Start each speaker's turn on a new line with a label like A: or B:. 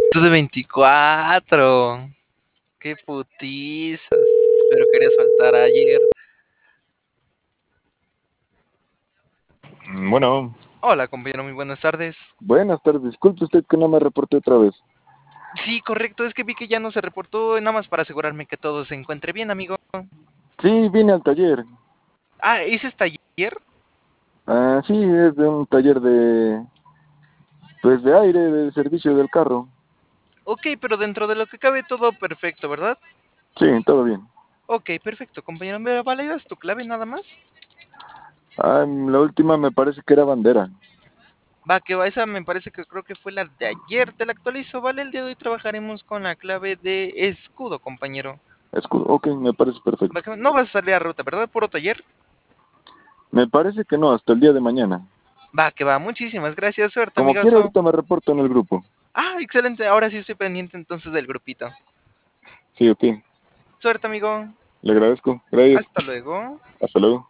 A: Tú de 24. Qué putizas. Pero querías faltar ayer.
B: Bueno,
A: Hola, compañero, muy buenas tardes.
B: buenas tardes. Disculpe usted que no me reporté otra vez.
A: Sí, correcto, es que vi que ya no se reportó, nada más para asegurarme que todo se encuentre bien, amigo.
B: Sí, vine al taller.
A: Ah, ¿ese es taller?
B: Ah, sí, es de un taller pues de aire, de servicio del carro.
A: Ok, pero dentro de lo que cabe todo perfecto, ¿verdad?
B: Sí, todo bien.
A: Ok, perfecto, compañero. ¿Me validas tu clave nada más?
B: Ah, la última me parece que era bandera.
A: Va, que va, esa me parece que creo que fue la de ayer. Te la actualizo, ¿vale? El día de hoy trabajaremos con la clave de escudo, compañero.
B: Escudo, ok, me parece perfecto.
A: No vas a salir a ruta, ¿verdad? Puro taller.
B: Me parece que no, hasta el día de mañana.
A: Va, que va. Muchísimas gracias. Suerte,
B: Como quiera,
A: amigazo.
B: ahorita me reporto en el grupo.
A: Ah, excelente. Ahora sí estoy pendiente entonces del grupito.
B: Sí, ok.
A: Suerte, amigo.
B: Le agradezco. Gracias.
A: Hasta luego.
B: Hasta luego.